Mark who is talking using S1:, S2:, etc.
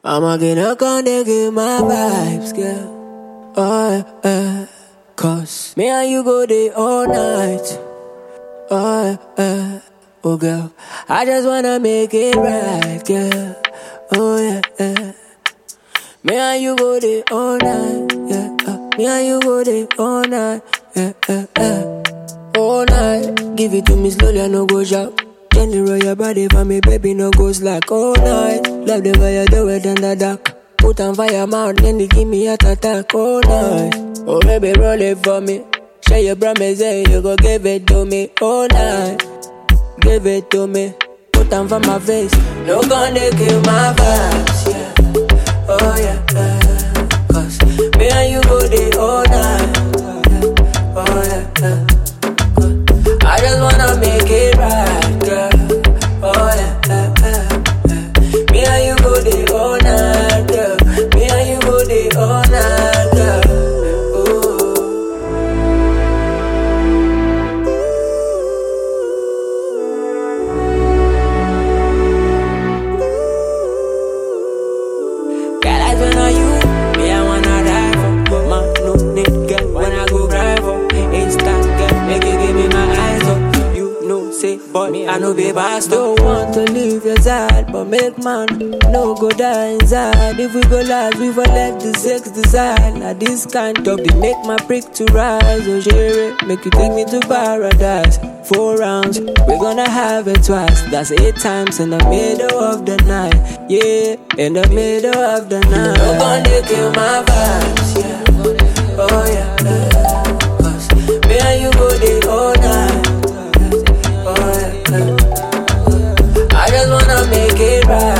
S1: I'm gonna give my vibes, girl. Oh, cause me and you go there all night. Oh, girl, I just wanna make it right, girl. Oh, yeah. Me and you go there all night, yeah. Me and you go there all night, yeah. All night, give it to me slowly, I no go shout. Gently roll your body for me, baby, no go slack. All night, love the way you do it in the dark. Put on fire mouth, then they give me a attack. All night, oh baby, roll it for me. Share your promise, you go give it to me. All night, give it to me. Put on for my face, no gonna kill my vibes, yeah. Oh yeah, cause me and you go there all night. Oh yeah, I just wanna make it right, girl. Oh yeah, me and you go there all night, girl. Me and you go there all night, girl. Girl, I don't know you, me I wanna die for. Man, no need, girl, when I go drive for. Instant, girl, make you give me my eyes up. Say, boy, me, I know be bastard. Don't want to leave your side, but make man no go die inside. If we go last, we for let the sex decide. Now this kind of they make my prick to rise. Oh, share it, make you take me to paradise. 4 rounds, we're gonna have it twice. That's 8 times in the middle of the night. Yeah, in the middle of the night. You're gonna kill my vibes, yeah. Oh yeah, cause me and you go there all night. I just wanna make it right.